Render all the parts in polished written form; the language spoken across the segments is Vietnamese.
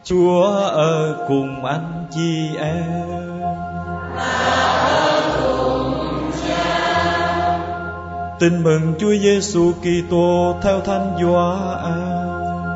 Chúa ở cùng anh chị em. Tin mừng Chúa Giêsu Kitô theo Thánh Gioan.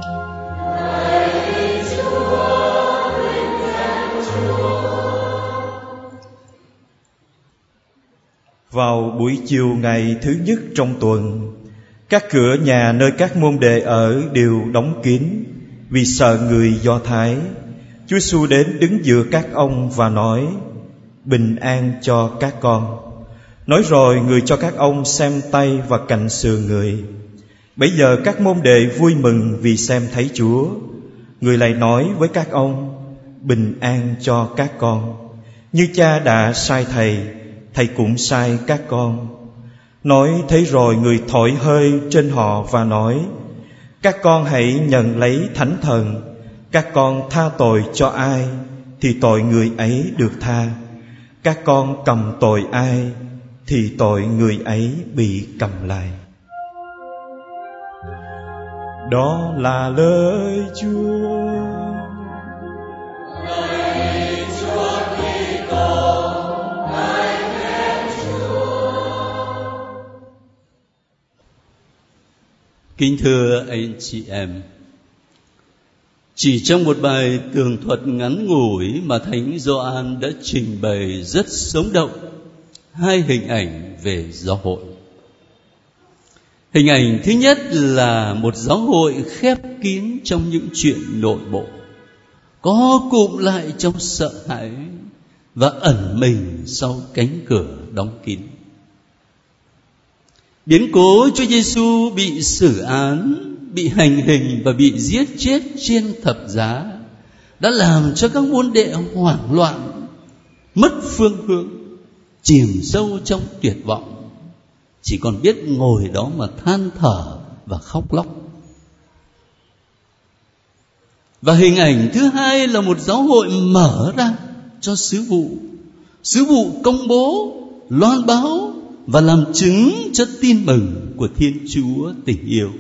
Vào buổi chiều ngày thứ nhất trong tuần, các cửa nhà nơi các môn đệ ở đều đóng kín vì sợ người Do Thái. Chúa Giêsu đến đứng giữa các ông và nói: bình an cho các con. Nói rồi người cho các ông xem tay và cạnh sườn người. Bấy giờ các môn đệ vui mừng vì xem thấy Chúa. Người lại nói với các ông: bình an cho các con. Như Cha đã sai Thầy, Thầy cũng sai các con. Nói thế rồi người thổi hơi trên họ và nói: các con hãy nhận lấy Thánh Thần. Các con tha tội cho ai thì tội người ấy được tha. Các con cầm tội ai thì tội người ấy bị cầm lại. Đó là lời Chúa. Lạy Chúa Kitô, lạy Mẹ Chúa. Kính thưa anh chị em, chỉ trong một bài tường thuật ngắn ngủi mà Thánh Gioan đã trình bày rất sống động hai hình ảnh về giáo hội. Hình ảnh thứ nhất là một giáo hội khép kín trong những chuyện nội bộ, co cụm lại trong sợ hãi và ẩn mình sau cánh cửa đóng kín. Biến cố Chúa Giêsu bị xử án, bị hành hình và bị giết chết trên thập giá đã làm cho các môn đệ hoảng loạn, mất phương hướng, chìm sâu trong tuyệt vọng, chỉ còn biết ngồi đó mà than thở và khóc lóc. Và hình ảnh thứ hai là một giáo hội mở ra cho sứ vụ công bố, loan báo và làm chứng cho tin mừng của Thiên Chúa tình yêu.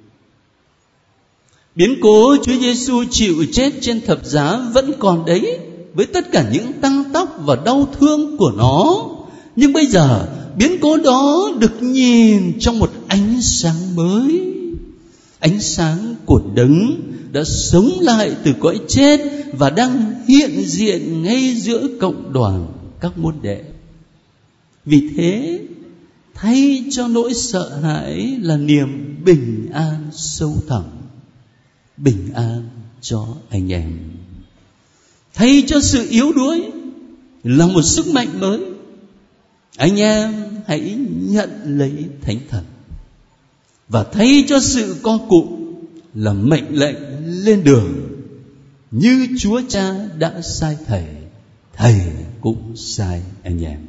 Biến cố Chúa Giêsu chịu chết trên thập giá vẫn còn đấy, với tất cả những tăng tóc và đau thương của nó. Nhưng bây giờ biến cố đó được nhìn trong một ánh sáng mới, ánh sáng của Đấng đã sống lại từ cõi chết và đang hiện diện ngay giữa cộng đoàn các môn đệ. Vì thế, thay cho nỗi sợ hãi là niềm bình an sâu thẳm, bình an cho anh em. Thay cho sự yếu đuối là một sức mạnh mới. Anh em hãy nhận lấy Thánh Thần. Và thay cho sự co cụm là mệnh lệnh lên đường. Như Chúa Cha đã sai Thầy, Thầy cũng sai anh em.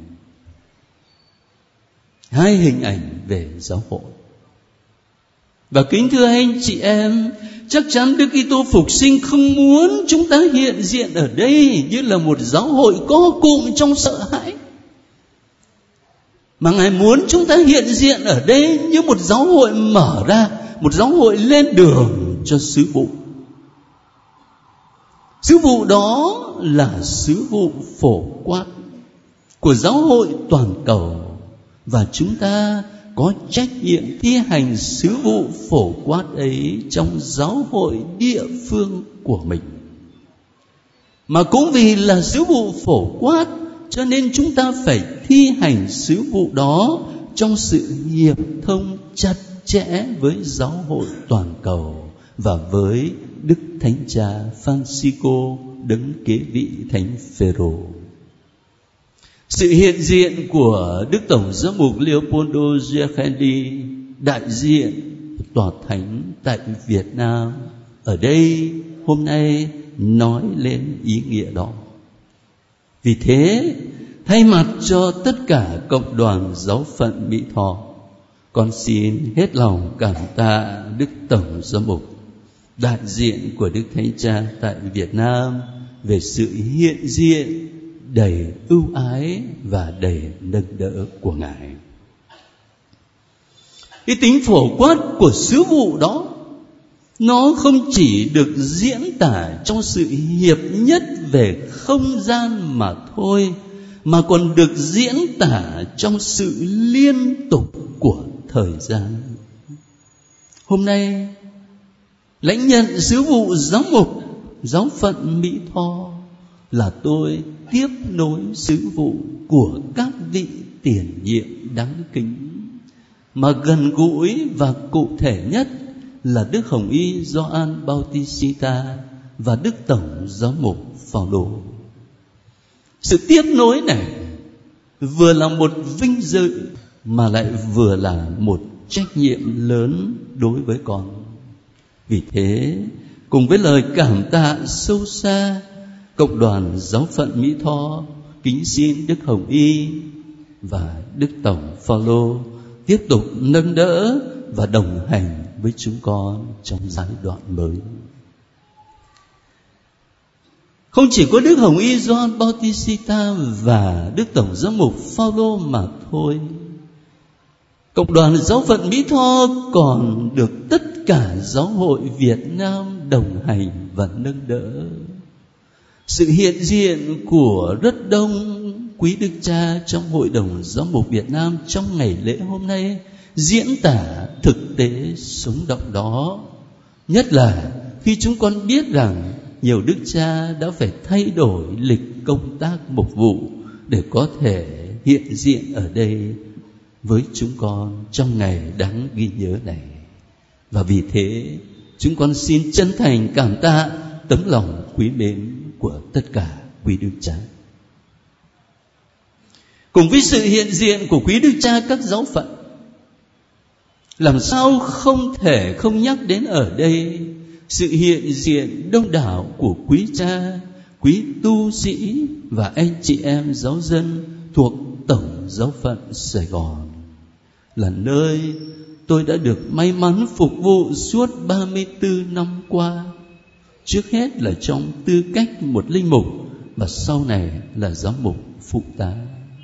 Hai hình ảnh về giáo hội. Và kính thưa anh chị em, chắc chắn Đức Kitô Phục Sinh không muốn chúng ta hiện diện ở đây như là một giáo hội co cụm trong sợ hãi, mà Ngài muốn chúng ta hiện diện ở đây như một giáo hội mở ra, một giáo hội lên đường cho sứ vụ. Sứ vụ đó là sứ vụ phổ quát của giáo hội toàn cầu, và chúng ta có trách nhiệm thi hành sứ vụ phổ quát ấy trong giáo hội địa phương của mình. Mà cũng vì là sứ vụ phổ quát cho nên chúng ta phải thi hành sứ vụ đó trong sự hiệp thông chặt chẽ với giáo hội toàn cầu và với Đức Thánh Cha Francisco đấng kế vị Thánh Phêrô. Sự hiện diện của Đức Tổng giám mục Leopoldo Giachendi, đại diện tòa thánh tại Việt Nam, ở đây hôm nay nói lên ý nghĩa đó. Vì thế, thay mặt cho tất cả cộng đoàn giáo phận Mỹ Tho, con xin hết lòng cảm tạ Đức Tổng giám mục, đại diện của Đức Thánh Cha tại Việt Nam, về sự hiện diện đầy ưu ái và đầy nâng đỡ của Ngài. Cái tính phổ quát của sứ vụ đó nó không chỉ được diễn tả trong sự hiệp nhất về không gian mà thôi, mà còn được diễn tả trong sự liên tục của thời gian. Hôm nay, lãnh nhận sứ vụ giám mục giáo phận Mỹ Tho là tôi tiếp nối sứ vụ của các vị tiền nhiệm đáng kính, mà gần gũi và cụ thể nhất là Đức Hồng Y Gioan Bautista và Đức Tổng Giám mục Phao-lô. Sự tiếp nối này vừa là một vinh dự mà lại vừa là một trách nhiệm lớn đối với con. Vì thế, cùng với lời cảm tạ sâu xa, Cộng đoàn Giáo phận Mỹ Tho kính xin Đức Hồng Y và Đức Tổng Phao-lô tiếp tục nâng đỡ và đồng hành với chúng con trong giai đoạn mới. Không chỉ có Đức Hồng Y Gioan Bautista và Đức Tổng Giám mục Phao-lô mà thôi, Cộng đoàn Giáo phận Mỹ Tho còn được tất cả giáo hội Việt Nam đồng hành và nâng đỡ. Sự hiện diện của rất đông quý đức cha trong Hội đồng Giáo mục Việt Nam trong ngày lễ hôm nay diễn tả thực tế sống động đó. Nhất là khi chúng con biết rằng nhiều đức cha đã phải thay đổi lịch công tác mục vụ để có thể hiện diện ở đây với chúng con trong ngày đáng ghi nhớ này. Và vì thế, chúng con xin chân thành cảm tạ tấm lòng quý mến của tất cả quý đức cha. Cùng với sự hiện diện của quý đức cha các giáo phận, làm sao không thể không nhắc đến ở đây sự hiện diện đông đảo của quý cha, quý tu sĩ và anh chị em giáo dân thuộc Tổng Giáo phận Sài Gòn, là nơi tôi đã được may mắn phục vụ suốt 34 năm qua. Trước hết là trong tư cách một linh mục và sau này là giám mục phụ tá.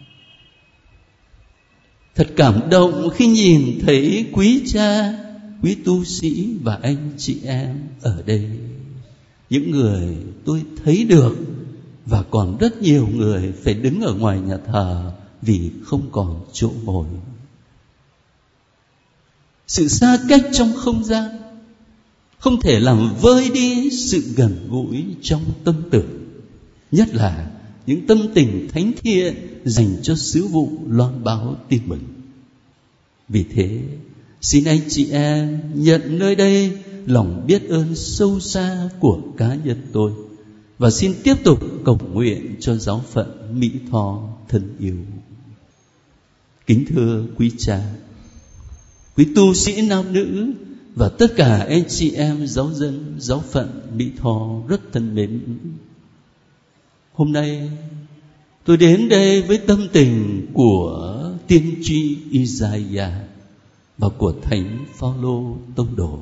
Thật cảm động khi nhìn thấy quý cha, quý tu sĩ và anh chị em ở đây. Những người tôi thấy được, và còn rất nhiều người phải đứng ở ngoài nhà thờ vì không còn chỗ ngồi. Sự xa cách trong không gian không thể làm vơi đi sự gần gũi trong tâm tưởng, nhất là những tâm tình thánh thiện dành cho sứ vụ loan báo tin mừng. Vì thế, xin anh chị em nhận nơi đây lòng biết ơn sâu xa của cá nhân tôi, và xin tiếp tục cầu nguyện cho giáo phận Mỹ Tho thân yêu. Kính thưa quý cha, quý tu sĩ nam nữ và tất cả anh chị em giáo dân giáo phận Mỹ Tho rất thân mến, hôm nay tôi đến đây với tâm tình của tiên tri Isaiah và của Thánh Phao-lô tông đồ.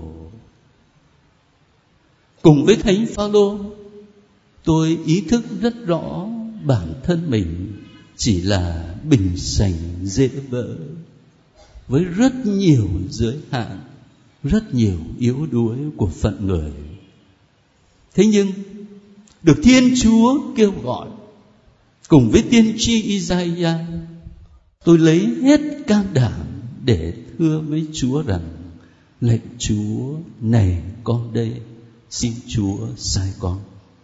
Cùng với Thánh Phao-lô, tôi ý thức rất rõ bản thân mình chỉ là bình sành dễ vỡ, với rất nhiều giới hạn, rất nhiều yếu đuối của phận người. Thế nhưng được Thiên Chúa kêu gọi, cùng với tiên tri Isaiah, tôi lấy hết can đảm để thưa với Chúa rằng: lạy Chúa, này con đây, xin Chúa sai con.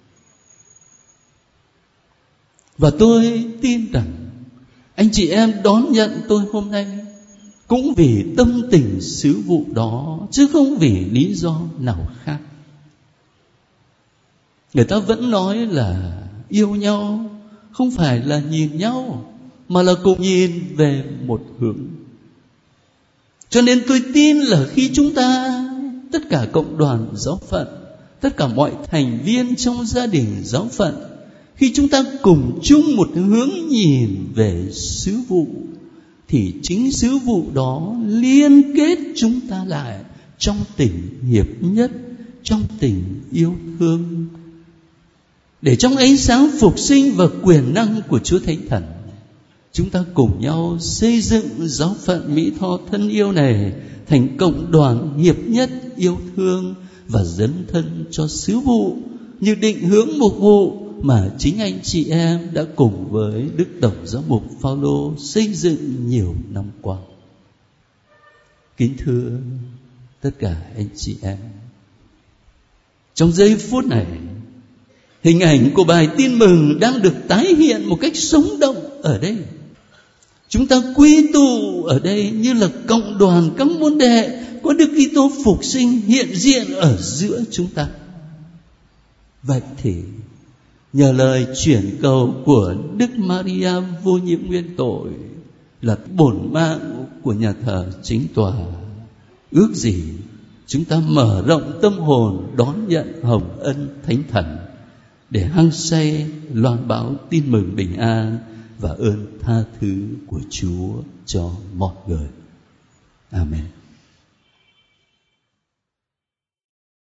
Và tôi tin rằng anh chị em đón nhận tôi hôm nay cũng vì tâm tình sứ vụ đó, chứ không vì lý do nào khác. Người ta vẫn nói là yêu nhau không phải là nhìn nhau, mà là cùng nhìn về một hướng. Cho nên tôi tin là khi chúng ta, tất cả cộng đoàn giáo phận, tất cả mọi thành viên trong gia đình giáo phận, khi chúng ta cùng chung một hướng nhìn về sứ vụ, thì chính sứ vụ đó liên kết chúng ta lại trong tình hiệp nhất, trong tình yêu thương, để trong ánh sáng phục sinh và quyền năng của Chúa Thánh Thần, chúng ta cùng nhau xây dựng giáo phận Mỹ Tho thân yêu này thành cộng đoàn hiệp nhất, yêu thương và dấn thân cho sứ vụ như định hướng mục vụ mà chính anh chị em đã cùng với Đức Tổng Giám mục Phaolô xây dựng nhiều năm qua. Kính thưa tất cả anh chị em, trong giây phút này, hình ảnh của bài tin mừng đang được tái hiện một cách sống động ở đây. Chúng ta quy tụ ở đây như là cộng đoàn các môn đệ có Đức Kitô phục sinh hiện diện ở giữa chúng ta. Vậy thì nhờ lời chuyển cầu của Đức Maria vô nhiễm nguyên tội là bổn mạng của nhà thờ chính tòa, ước gì chúng ta mở rộng tâm hồn đón nhận hồng ân Thánh Thần để hăng say loan báo tin mừng bình an và ơn tha thứ của Chúa cho mọi người. Amen.